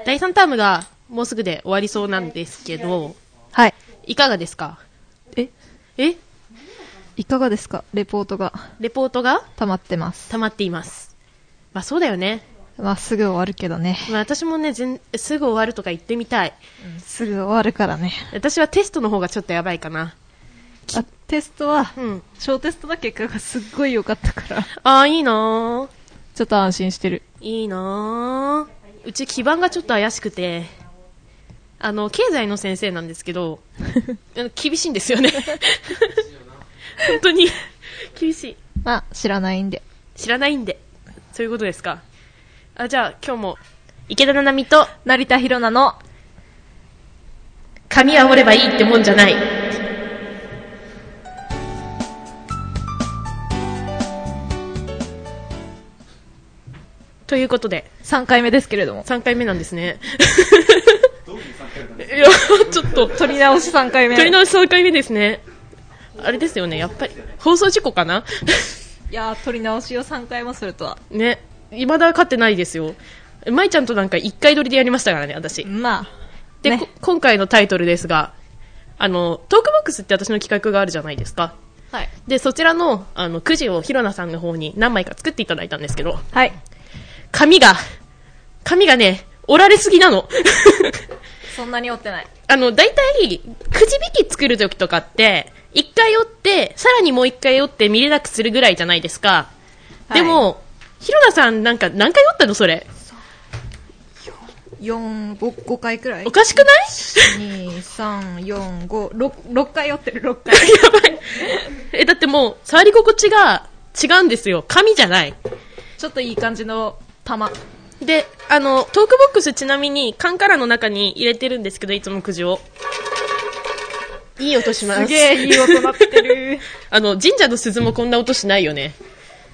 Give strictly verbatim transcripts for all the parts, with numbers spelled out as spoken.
だいさんタームがもうすぐで終わりそうなんですけど、 はい。 いかがですか？ ええいかがですか？レポートがレポートが溜まってます。 溜まっています。まあそうだよね。 まあすぐ終わるけどね。 まあ私もね、全すぐ終わるとか言ってみたい。 うん、すぐ終わるからね。 私はテストの方がちょっとやばいかな。 あ、テストは、 うん。 小テストの結果がすっごい良かったから。 ああ、いいなー。 ちょっと安心してる。 いいなー。うち基盤がちょっと怪しくて、あの、経済の先生なんですけど、厳しいんですよね。本当に、厳しい。 まあ、知らないんで。 知らないんで。そういうことですか。あ、じゃあ今日も、池田七海と、 成田博奈の、 髪は折ればいいってもんじゃない。ということで、 さんかいめですけれども。 さんかいめなんですね。いや、ちょっと、 取り直しさんかいめ。 取り直しさんかいめですね。あれですよね、やっぱり。放送事故かないやー、取り直しをさんかいもするとは。 ね、未だ勝ってないですよ。舞ちゃんとなんかいっかい撮りでやりましたからね、私。 まあ。 で、 ね、 今回のタイトルですが、あの、トークボックスって私の企画があるじゃないですか。 はい。 で、そちらの、あの、くじをひろなさんの方に何枚か作っていただいたんですけど、 はい。 紙が、紙がね、折られすぎなの。 そんなに折ってない。 あの、だいたい、くじ引き作るときとかって、いっかい折って、さらにもういっかい折って見れなくするぐらいじゃないですか。はい、でも、ひろなさんなんか何回折ったのそれ。 よん、ご、ごかいくらいおかしくない ? に、さん、よん、ご、ろく、ろっかい折ってる、ろっかい。 やばい。え、だってもう、触り心地が違うんですよ。紙じゃない。 ちょっといい感じの玉。 で、あの、トークボックスちなみに、缶カラーの中に入れてるんですけど、いつもくじを。いい音します。 すげえいい音鳴ってる。 あの、神社の鈴もこんな音しないよね。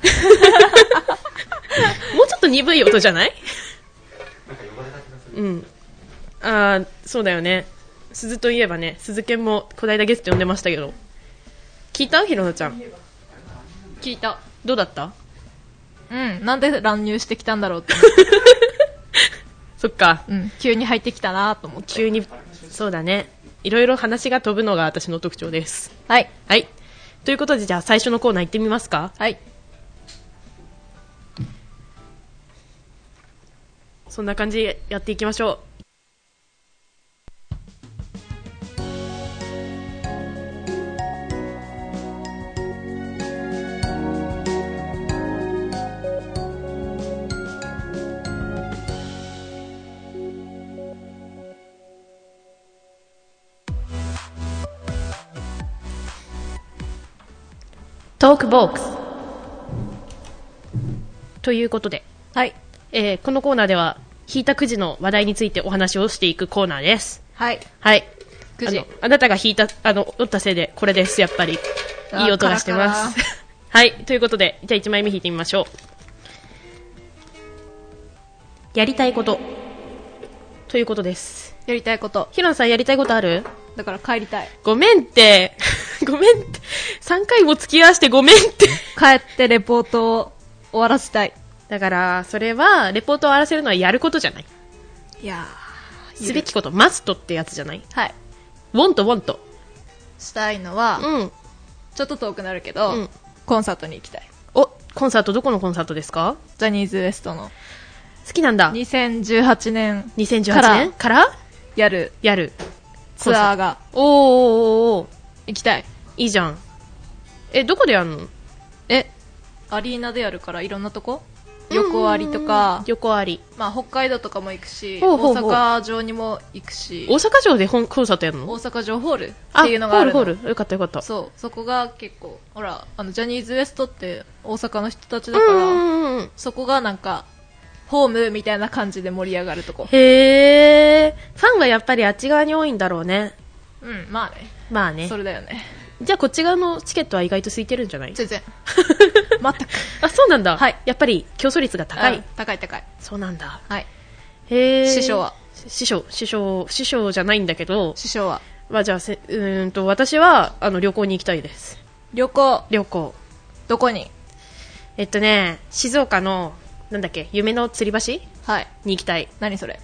もうちょっと鈍い音じゃない？うん。あー、そうだよね。鈴といえばね、鈴剣もこないだゲスト呼んでましたけど。聞いた？ひろなちゃん。 聞いた。 どうだった？ うん。なんで乱入してきたんだろうって。 そっか。 うん。急に入ってきたなと思って。 急に、そうだね。いろいろ話が飛ぶのが私の特徴です。 はい。 はい。ということで、じゃあ最初のコーナー行ってみますか？ はい。 そんな感じでやっていきましょう。トークボックスということで、 はい。 えー、このコーナーでは引いたくじの話題についてお話をしていくコーナーです。 はい。 はい。 くじ。 あの、あなたが引いた、あの、折ったせいでこれです、やっぱり。いい音がしてます。はい。ということで、じゃあいちまいめ引いてみましょう。やりたいこと。ということです。 やりたいこと。 ひろなさんやりたいことある？ だから帰りたい。 ごめんって。ごめんって。さんかいも付き合わせてごめんって。 帰ってレポートを終わらせたい。 だから、それは、レポートを終わらせるのはやることじゃない。 いやー。すべきこと。マストってやつじゃない？ はい。 ウォント、ウォント。 したいのは、 うん。 ちょっと遠くなるけど、うん、コンサートに行きたい。 お、コンサート、どこのコンサートですか？ ジャニーズ ウエストの。 好きなんだ。 にせんじゅうはちねん。 にせんじゅうはちねんからやる。 やる。 ツアーが。 おーおーおー行きたい。 いいじゃん。え、どこでやるの？ え、アリーナでやるからいろんなとこ？横ありとか。 横あり。 まあ北海道とかも行くし、 ほうほうほう、 大阪城にも行くし。 大阪城でコンサートやるの？ 大阪城ホールっていうのがあるの。 ホールホール。よかったよかった。 そう。そこが結構、ほら、あの、ジャニーズ ウエストって大阪の人たちだから、 うん、 そこがなんか、ホームみたいな感じで盛り上がるとこ。 へー。ファンはやっぱりあっち側に多いんだろうね。 うん、まあね。 まあね。 それだよね。 じゃあこっち側のチケットは意外と空いてるんじゃない？ 全然。全く。 あ、そうなんだ。 はい。 やっぱり競争率が高い。 高い高い。 そうなんだ。 はい。 へー。 師匠は？ 師匠、師匠、師匠じゃないんだけど。 師匠は？ まあじゃあせ、うーんと、私は、あの、旅行に行きたいです。 旅行？ 旅行。 どこに？ えっとね、静岡の、なんだっけ、夢の吊り橋？ はい。 に行きたい。 何それ？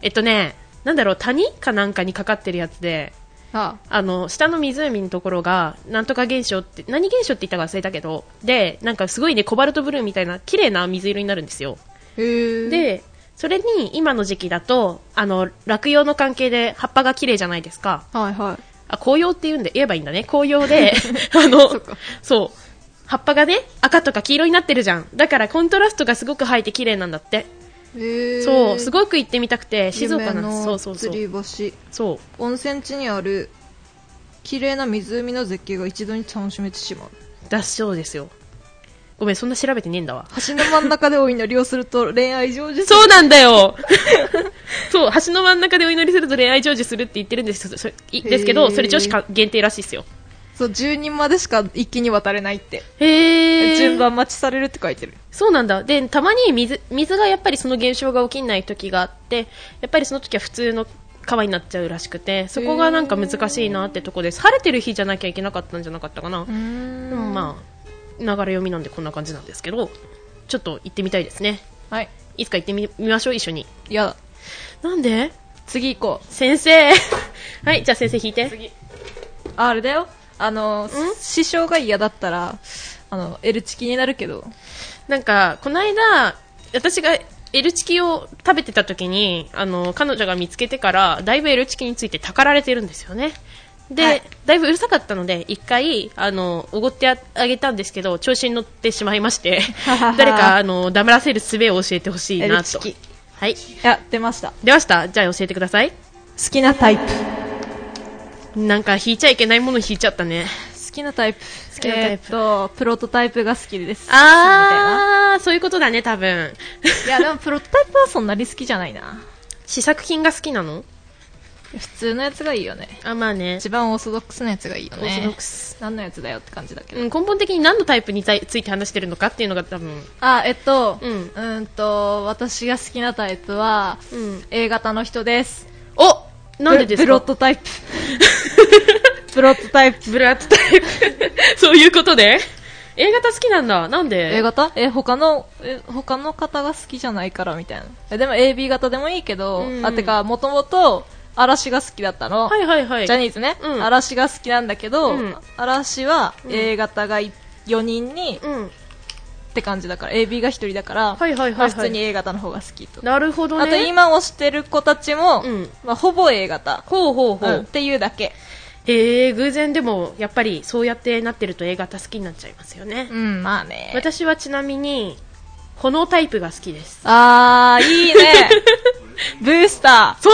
えっとね、なんだろう、谷かなんかにかかってるやつで、 ああの、下の湖のところが、なんとか現象って、何現象って言ったか忘れたけど、で、なんかすごいね、コバルトブルーみたいな、綺麗な水色になるんですよ。 へー。 で、それに、今の時期だと、あの、落葉の関係で葉っぱが綺麗じゃないですか。 はいはい。 あ、紅葉って言うんで、言えばいいんだね。紅葉で、あの、 そっか。 そう。葉っぱがね、赤とか黄色になってるじゃん。だからコントラストがすごく入って綺麗なんだって。 へー。 そう、すごく行ってみたくて、静岡なんです。 夢のそうそうそう。 吊り橋。 そう。 温泉地にある綺麗な湖の絶景が一度に楽しめてしまう。 だそうですよ。ごめん、そんな調べてねえんだわ。 橋の真ん中でお祈りをすると恋愛成就する。 そうなんだよそう、橋の真ん中でお祈りすると恋愛成就するって言ってるんですそそですけど、それ女子か限定らしいですよ。 そう、じゅうにんまでしか一気に渡れないって。 へー。 順番待ちされるって書いてる。 そうなんだ。で、たまに水、水がやっぱりその現象が起きない時があって、やっぱりその時は普通の川になっちゃうらしくて、そこがなんか難しいなってとこです。晴れてる日じゃなきゃいけなかったんじゃなかったかな。でもまあ、流れ読みなんでこんな感じなんですけど、ちょっと行ってみたいですね。 はい。 いつか行ってみ、みましょう、一緒に。 いやだ。 なんで次行こう。 先生はい、じゃあ先生引いて。 次。あ、あれだよ。あの、師匠が嫌だったら、あの、L チキになるけど。 なんか、この間、私が L チキを食べてた時に、あの、彼女が見つけてから、だいぶ L チキについてたかられてるんですよね。で、はい、だいぶうるさかったので、一回、あの、おごってあげたんですけど、調子に乗ってしまいまして、誰か、あの、黙らせる術を教えてほしいなと。 L チキ。 はい。いや、出ました。 出ました。じゃあ教えてください。 好きなタイプ。 なんか、引いちゃいけないもの引いちゃったね。 好きなタイプ。 好きなタイプ。 えー、っと、プロトタイプが好きです。 あー、そういうことだね、多分。 いや、でもプロトタイプはそんなに好きじゃないな。 試作品が好きなの？ 普通のやつがいいよね。 あ、まあね。 一番オーソドックスなやつがいいよね。 オーソドックス。 何のやつだよって感じだけど。 うん、根本的に何のタイプについて話してるのかっていうのが多分。 あ、えっと、 うん。 うんと、私が好きなタイプは、うん、A 型の人です。 お！なんでですか？ ブロットタイプ。ブロットタイプ。 ブロットタイプ。そういうことで A 型好きなんだ。なんで A 型え、他の、え、他の方が好きじゃないからみたいな。え、でも エービー 型でもいいけど、うん、あ、てか、もともと、嵐が好きだったの。 はいはいはい。 ジャニーズね。うん、嵐が好きなんだけど、うん、嵐は A 型がよにんに、うん、って感じだから、エービー がひとりだから、 はいはいはい、はい、 まあ、普通に A 型の方が好きと。 なるほどね。 あと今推してる子たちも、うん、まあ、ほぼ A 型。 ほうほうほう。 うん、っていうだけ。 へえ、偶然でも、やっぱりそうやってなってると A 型好きになっちゃいますよね。 うん、まあね。 私はちなみに、炎タイプが好きです。 あー、いいね。ブースター。 そう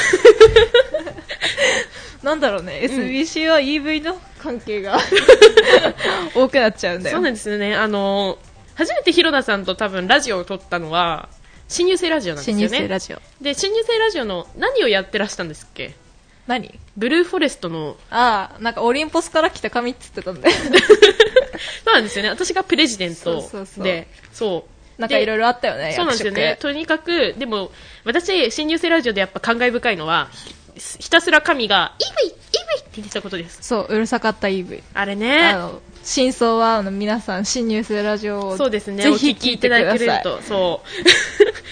なんだろうね、うん、エスビーシー は イーブイ の関係が多くなっちゃうんだよ。 そうなんですよね。あの、初めて広田さんと多分ラジオを撮ったのは、新入生ラジオなんですよね。 新入生ラジオ。 で、新入生ラジオの何をやってらしたんですっけ？ 何？ ブルーフォレストの。 ああ、なんかオリンポスから来た紙って言ってたんだよ。 そうなんですよね。私がプレジデントで、そうそうそう。そう。 なんかいろいろあったよね。 そうなんですよね。とにかく、でも、私、新入生ラジオでやっぱ感慨深いのは、ひ, ひたすら神が、イーブイ イーブイって言ってたことです。 そう、うるさかった イーブイ。 あれね。 あの、真相は、あの、皆さん、新入生ラジオを、 そうですね。 ぜひ聞いてください。 お聞きいただけると、そう。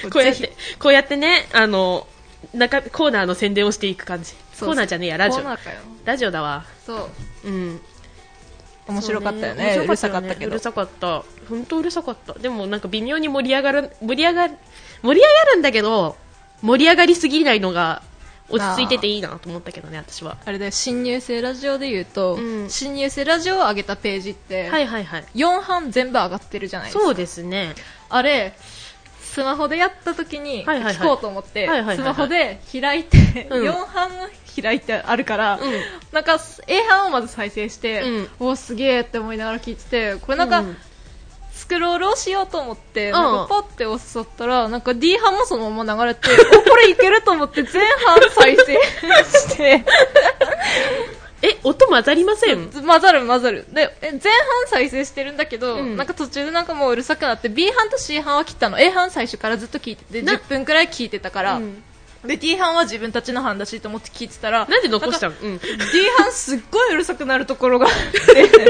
こうやって、こうやってね、あの、中、コーナーの宣伝をしていく感じ。コーナーじゃねえや、ラジオ。 コーナーかよ。 ラジオだわ。 そう。 うん。 面白かったよね。うるさかったけど。 うるさかった。本当うるさかった。でもなんか微妙に盛り上がる、盛り上がる、盛り上がるんだけど、盛り上がりすぎないのが落ち着いてていいなと思ったけどね、私は。 あれだよ、新入生ラジオで言うと、うん、新入生ラジオを上げたページって、 はいはいはい。 よんはん全部上がってるじゃないですか。 そうですね。 あれ、スマホでやった時に聞こうと思って、スマホで開いて、うん、よんはん開いてあるから、うん、なんか A 班をまず再生して、うん、おすげーって思いながら聞いてて、これなんか、うん、スクロールをしようと思って、なんかパッて押しとったら、なんか D 班もそのまま流れて、お、これいけると思って前半再生して、 え、音混ざりません？ 混ざる混ざる。で、前半再生してるんだけど、うん、なんか途中でなんかもううるさくなって、B 班と C 班は切ったの。A 班最初からずっと聞いてて、じゅっぷんくらい聞いてたから、うん、で、D 班は自分たちの班だしと思って聞いてたら、 なんで残したの？うん、 D 班すっごいうるさくなるところがあって、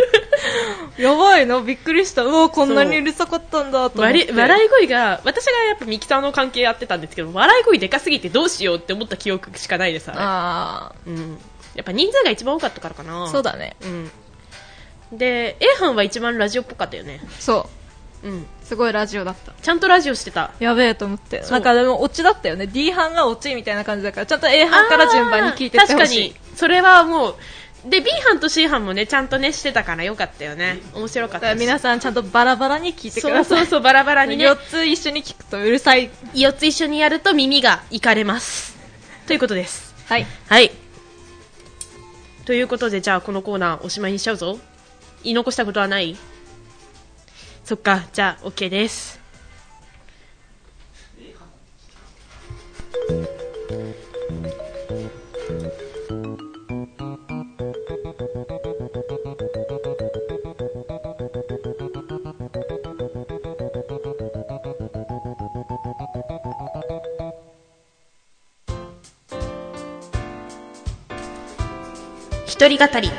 やばいな、びっくりした。うわ、こんなにうるさかったんだと思って。 笑い声が、私がやっぱミキサーの関係やってたんですけど、笑い声でかすぎてどうしようって思った記憶しかないでさ。 あうん。やっぱ人数が一番多かったからかな。 そうだね。 うん。で、A 班は一番ラジオっぽかったよね。 そう。 うん。 すごいラジオだった。 ちゃんとラジオしてた。 やべえと思って。なんかでもオチだったよね。D 班がオチみたいな感じだから、ちゃんと A 班から順番に聞いてってほしい。 確かに。それはもう、で B 班と C 班もねちゃんとねしてたからよかったよね。面白かったです。 皆さんちゃんとバラバラに聞いてください。 そうそうそうバラバラにね。 よっつ一緒に聞くとうるさい。 よっつ一緒にやると耳がいかれますということです。 はいはいということで、じゃあこのコーナーおしまいにしちゃうぞ。言い残したことはない？そっか、じゃあ OK です。一人語り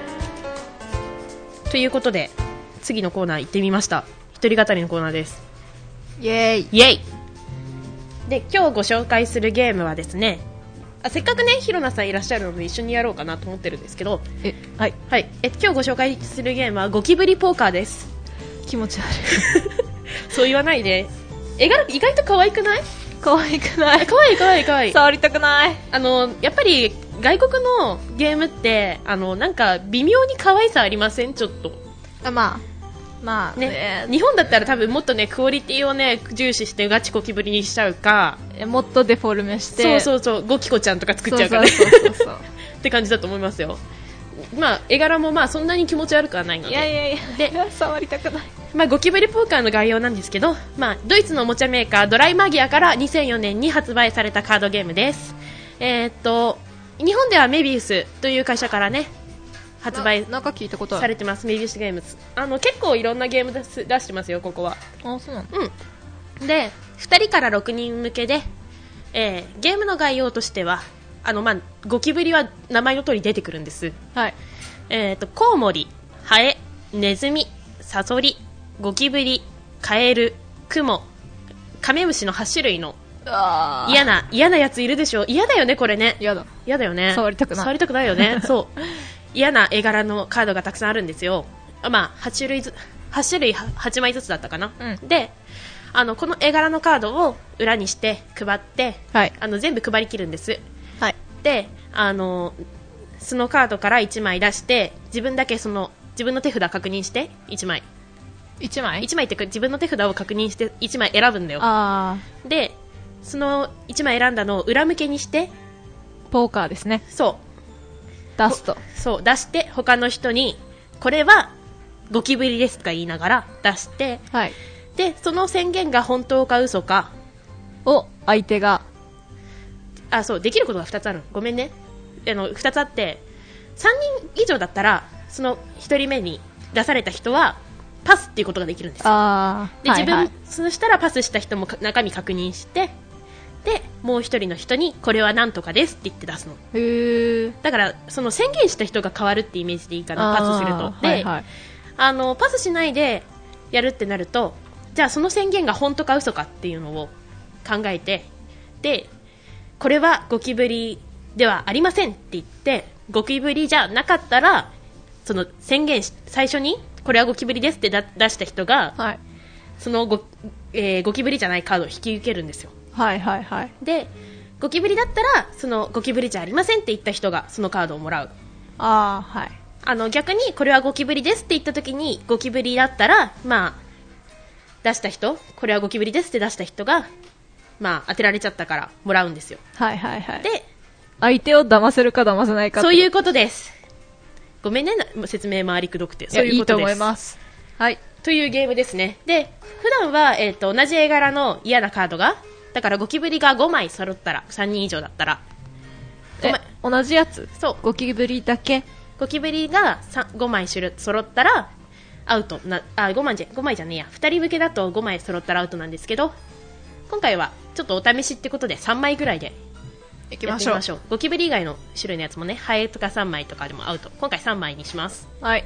ということで次のコーナー行ってみました。一人語りのコーナーです。 イエーイイエイで今日ご紹介するゲームはですね、あせっかくねひろなさんいらっしゃるので一緒にやろうかなと思ってるんですけど、 えはい、 はい、え今日ご紹介するゲームはゴキブリポーカーです。 気持ち悪いそう言わないで。絵が意外と可愛くない？ 可愛くない。 可愛い可愛い可愛い。 触りたくない。 あのやっぱり外国のゲームってあのなんか微妙に可愛さありません？ちょっと。 あまあまあね、日本だったら多分もっとねクオリティをね重視してガチゴキブリにしちゃうか、 もっとデフォルメしてそうそうそうゴキコちゃんとか作っちゃうからねって感じだと思いますよ。まあ絵柄もまあそんなに気持ち悪くはないので。 いやいやいやで触りたくない。 まあ、ゴキブリポーカーの概要なんですけど、まあ、ドイツのおもちゃメーカードライマギアからにせんよねんに発売されたカードゲームです。えー、っと日本ではメビウスという会社からね発売されてます。メビウスゲームズ、あの結構いろんなゲーム出す出してますよここは。 あ、そうなの。 うん。でふたりからろくにん向けで、えー、ゲームの概要としてはあの、まあ、ゴキブリは名前の通り出てくるんです。 はい。 えー、っとコウモリ、ハエ、ネズミ、サソリ、ゴキブリ、カエル、クモ、カメムシのはち種類の嫌な嫌なやついるでしょ。嫌だよねこれね。 嫌だ。 嫌だよね。 触りたくない。 触りたくないよね。そう嫌な絵柄のカードがたくさんあるんですよ。まあはち種類ずはち種類はちまいずつだったかな。うん、であのこの絵柄のカードを裏にして配って、はい、あの全部配りきるんです。はい。であのそのカードからいちまい出して自分だけその自分の手札確認していちまいいちまい ?いち枚って自分の手札を確認していちまい選ぶんだよ。あでそのいちまい選んだのを裏向けにしてポーカーですね。 そう出すとそう出して他の人にこれはゴキブリですとか言いながら出して、はい、でその宣言が本当か嘘かを相手があそうできることがふたつある。ごめんねあのふたつあってさんにん以上だったらそのひとりめに出された人はパスっていうことができるんですよ。あで自分、はいはい、そしたらパスした人も中身確認してでもう一人の人にこれはなんとかですって言って出すの。へー。だからその宣言した人が変わるってイメージでいいかな。パスするとで、はいはい、あのパスしないでやるってなるとじゃあその宣言が本当か嘘かっていうのを考えてでこれはゴキブリではありませんって言ってゴキブリじゃなかったらその宣言し最初にこれはゴキブリですってだ出した人が、はい、その ゴ,、えー、ゴキブリじゃないカードを引き受けるんですよ。はいはいはい。でゴキブリだったらそのゴキブリじゃありませんって言った人がそのカードをもらう。あ、はい、あの逆にこれはゴキブリですって言った時にゴキブリだったら、まあ、出した人これはゴキブリですって出した人が、まあ、当てられちゃったからもらうんですよ。はいはいはい。で相手を騙せるか騙せないかそういうことです。ごめんね説明回りくどくて。そういうことです。いいと思います。はいというゲームですね。で普段は、えー、と同じ絵柄の嫌なカードがだからゴキブリがごまい揃ったらさんにん以上だったらえ同じやつ。そうゴキブリだけゴキブリがごまい揃ったらアウトなあ 5, 枚じゃごまいじゃねえやふたり向けだとごまい揃ったらアウトなんですけど今回はちょっとお試しってことでさんまいぐらいでいきましょう。ゴキブリ以外の種類のやつもねハエとかさんまいとかでもアウト。今回さんまいにします。はい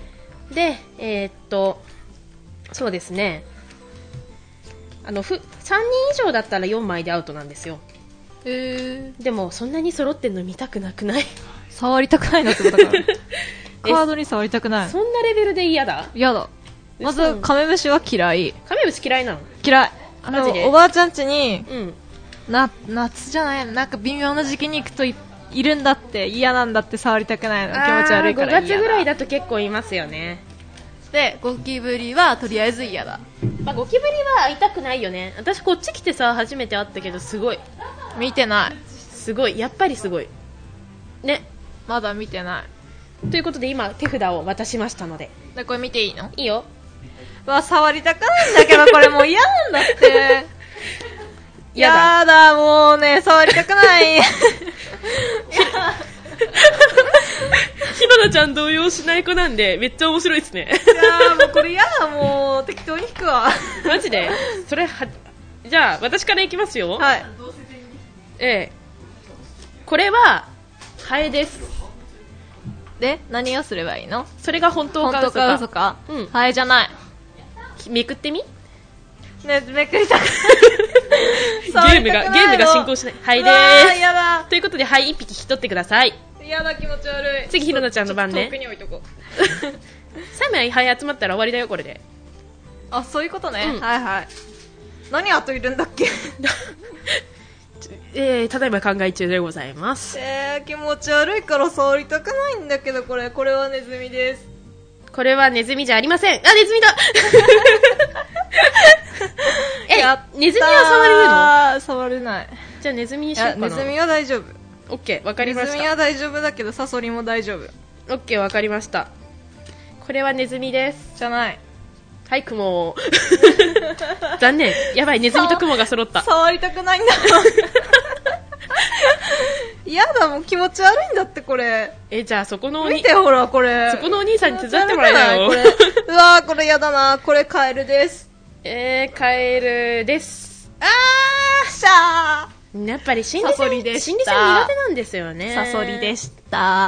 で、えー、っとそうですね、あのふさんにん以上だったらよんまいでアウトなんですよ。 へー。 でもそんなに揃ってんの見たくなくない？ 触りたくないなってことだからカードに触りたくない。 そんなレベルで嫌だ？ 嫌だ。まずカメムシは嫌い。 カメムシ嫌いなの？ 嫌い。あのおばあちゃん家に、 うん、 な夏じゃない、なんか微妙な時期に行くと い, いるんだって、嫌なんだって、触りたくないの、気持ち悪いから嫌だ。ごがつぐらいだと結構いますよね。 でゴキブリはとりあえず嫌だ。 まあ、ゴキブリは会いたくないよね。私こっち来てさ初めて会ったけど、すごい見てない。 すごい、やっぱりすごいね。 まだ見てない。 ということで今手札を渡しましたので。 でこれ見ていいの？ いいよ。 わ、触りたくないんだけどこれもう嫌なんだってやだ。やだ、もうね、触りたくないひろなちゃん動揺しない子なんでめっちゃ面白いですね。 いやーもうこれ嫌だ、もう適当に引くわマジでそれは。じゃあ私からいきますよ。 はい。 ええ、これはハエです。 で何をすればいいの？ それが本当か嘘か。 本当か嘘か、うん、ハエじゃない。 めくってみね、めくりたくないゲームがゲームが進行しない。ハエでーす。 やだ。 ということでハエいっぴき引き取ってください。 やだ、気持ち悪い。 次ひろなちゃんの番ね。 遠くに置いとこうさんまいハエ集まったら終わりだよこれで。 あ、そういうことね、 うん、 はいはい。何あといるんだっけえー、ただいま考え中でございます。 えー、気持ち悪いから触りたくないんだけど、これこれはネズミです。 これはネズミじゃありません。あ、ネズミだえ、ネズミは触れるの？ 触れない。 じゃあネズミにしようかな。 ネズミは大丈夫。 オッケー、わかりました。 ネズミは大丈夫だけどサソリも大丈夫。 オッケー、わかりました。これはネズミです。 じゃない。 はい、クモ残念。やばい、ネズミとクモが揃った。 触りたくないんだ嫌だ、もう気持ち悪いんだってこれ。 え、じゃあそこのおに見て、ほらこれ、 そこのお兄さんに手伝ってもらえないよ。 これうわー、これ嫌だな。これカエルです。 えー、カエルです。 あーしゃー、やっぱり心理戦、心理戦苦手なんですよね。 サソリでした。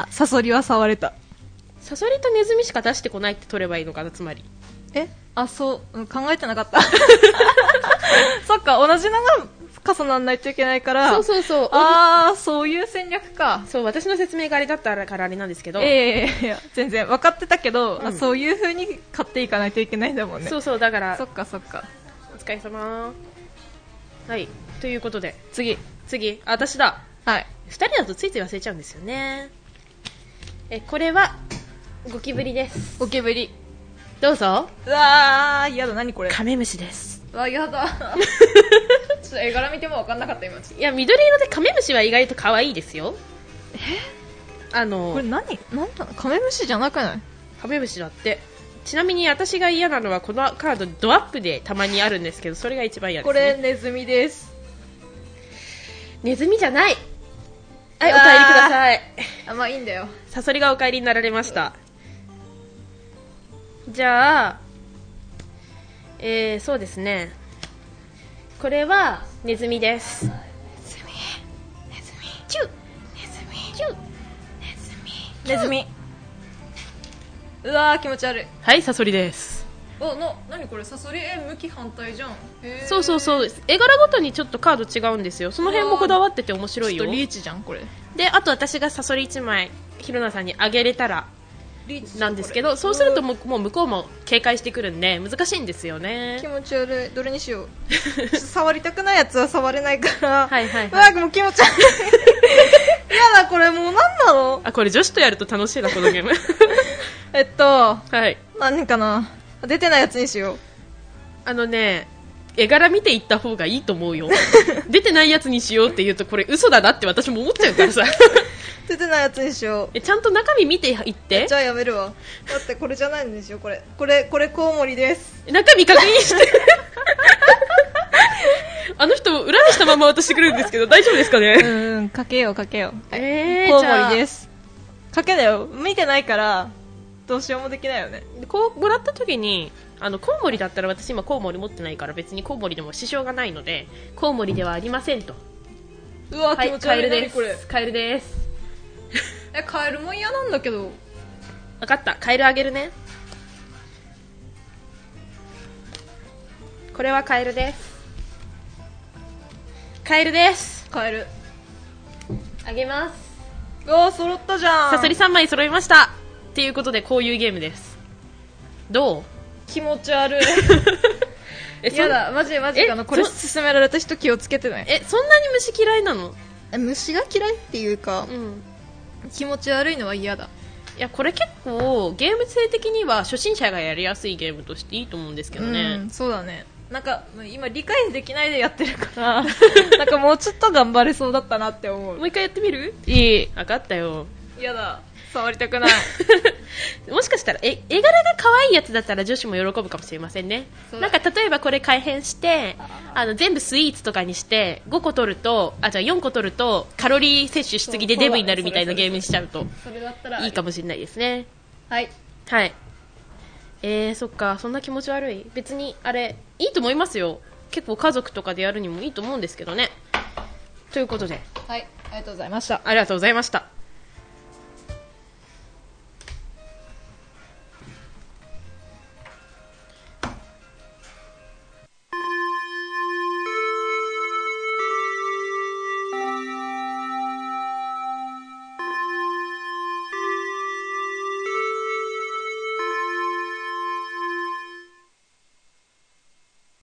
サソリは触れた。 サソリとネズミしか出してこないって取ればいいのかな、つまり。 え、あ、そう、うん、考えてなかったそっか、同じのが重ならないといけないから。 そうそうそう。 あー、そういう戦略か。 そう、私の説明があれだったからあれなんですけど。 ええー、いや全然分かってたけど、うん、あ、そういう風に買っていかないといけないんだもんね。 そうそう、だからそっかそっか。 お疲れ様。はい、ということで次次、あ、私だ。 はい。 ふたりだとついつい忘れちゃうんですよね。え、これはゴキブリです。 ゴキブリ、 どうぞ。 うわー、やだ、何これ。 カメムシです。 うわ、やだちょっと絵柄見ても分かんなかった今。いや、緑色でカメムシは意外と可愛いですよ。 え、 あのこれ何、なんだ、カメムシじゃなくない？ カメムシだって。ちなみに私が嫌なのはこのカードドアップでたまにあるんですけど、それが一番嫌です、ね、 これネズミです。 ネズミじゃない。はい、お帰りください。 あ、まあいいんだよ。 サソリがお帰りになられました。じゃあ、えー、そうですね、これはネズミです。ネズミ、ネズミ、チュネズミ、チュネズミ、 ネズミ。うわー、気持ち悪い。 はい、サソリです。 お、な、なにこれ、サソリ、え、向き反対じゃん。 そうそうそう、絵柄ごとにちょっとカード違うんですよ。その辺もこだわってて面白いよ。 ちょっとリーチじゃんこれで、あと私がサソリいちまいひろなさんにあげれたらなんですけど、そうするともう向こうも警戒してくるんで難しいんですよね。 気持ち悪い。どれにしよう触りたくないやつは触れないからはいはい、はい、 うわ、もう気持ち悪いやだ、これもう何なの。 あ、これ女子とやると楽しいなこのゲームえっと、 はい、 何かな、出てないやつにしよう。 あのね、絵柄見ていった方がいいと思うよ出てないやつにしようって言うとこれ嘘だなって私も思っちゃうからさ出てないやつにしよう。 え、ちゃんと中身見ていって。 じゃあやめるわ。だってこれじゃないんですよ。これこれこれコウモリです。 中身確認してあの人裏にしたまま渡してくれるんですけど大丈夫ですかね。 うん、かけようかけよう。 えー、 コウモリです。かけだよ。見てないからどうしようもできないよね。 こうもらった時に、あのコウモリだったら、私今コウモリ持ってないから別にコウモリでも支障がないのでコウモリではありませんと。 うわ、気持ち悪い。 カエルです。これカエルですえ、カエルも嫌なんだけど。 分かった、カエルあげるね。 これはカエルです。カエルです。 カエルあげます。 うわー、揃ったじゃん。 サソリさんまい揃いましたっていうことで、こういうゲームです。どう？ 気持ち悪いえ、 やだ、マジマジかな。これ勧められた人気をつけてない。 え、そんなに虫嫌いなの？ え、虫が嫌いっていうか、 うん、 気持ち悪いのは嫌だ。 いや、これ結構ゲーム性的には初心者がやりやすいゲームとしていいと思うんですけどね。 うん、そうだね。なんか今理解できないでやってるからなんかもうちょっと頑張れそうだったなって思う。 もう一回やってみる？ いい。 分かったよ。 嫌だ、触りたくないもしかしたらえ絵柄が可愛いやつだったら女子も喜ぶかもしれませんね。なんか例えばこれ改変してあの全部スイーツとかにしてごこ取るとあじゃあよんこ取るとカロリー摂取しすぎでデブになるみたいなゲームにしちゃうといいかもしれないですね。 はいはい。えー、そっか、そんな気持ち悪い。別にあれいいと思いますよ。結構家族とかでやるにもいいと思うんですけどね。ということで、 はい、ありがとうございました。 ありがとうございました。